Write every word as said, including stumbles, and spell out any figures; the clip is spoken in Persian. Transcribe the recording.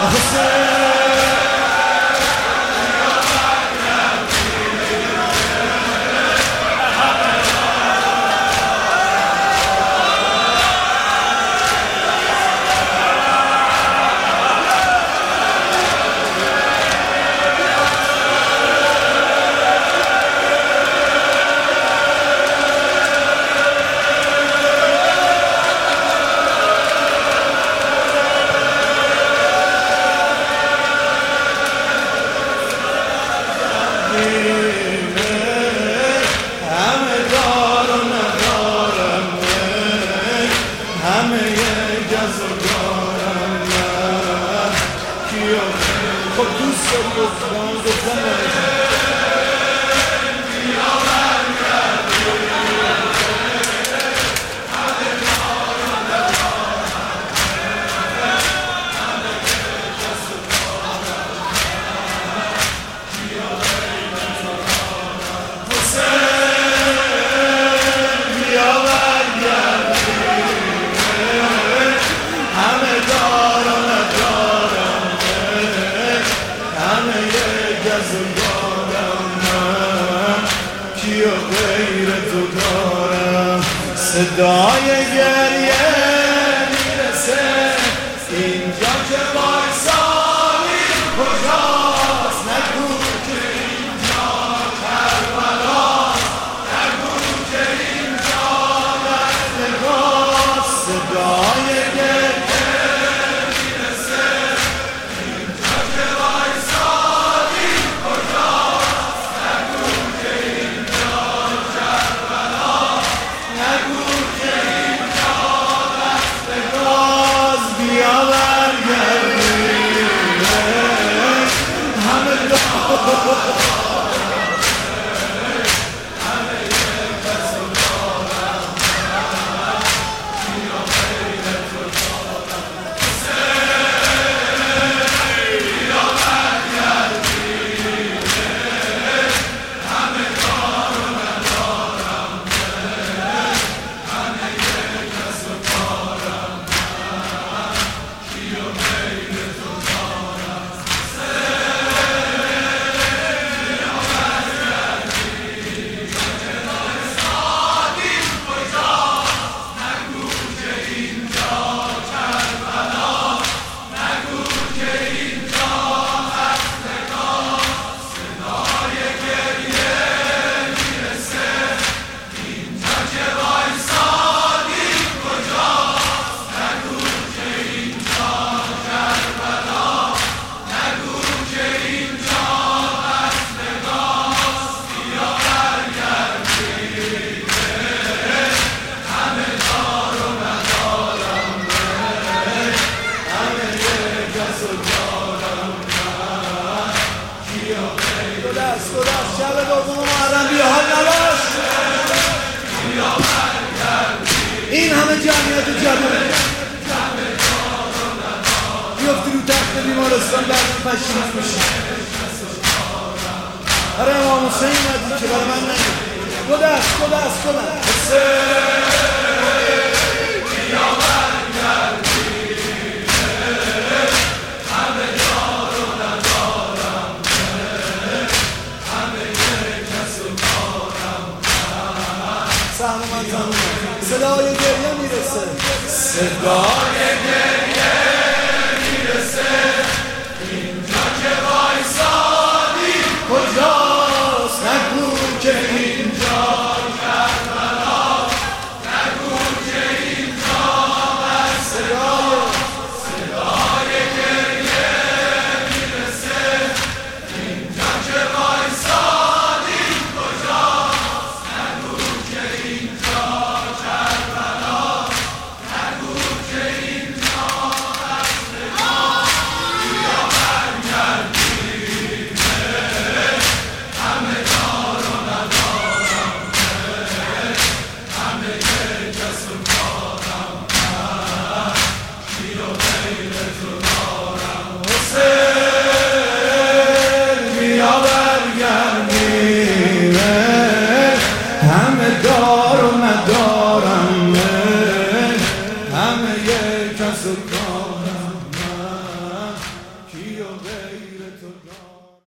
خب دوست داری گفتم گفتم غیر تو دارم صدای گریه میرسه اینجا که وایسانی کجاست نگو که اینجا کربلاست نگو که اینجا دستگاست صدای گریه میرسه اینجا که وایسانی کجاست نگو که اینجا شب دوم محرم بیا حال نباش این همه جمعیت جمعه بیافتی رو تخت بیمارستان بعد پشیمون میشی آره امام حسین اومدی که برای من نگید دو دست دو دست دو دست صدای گریه میرسه صدای گریه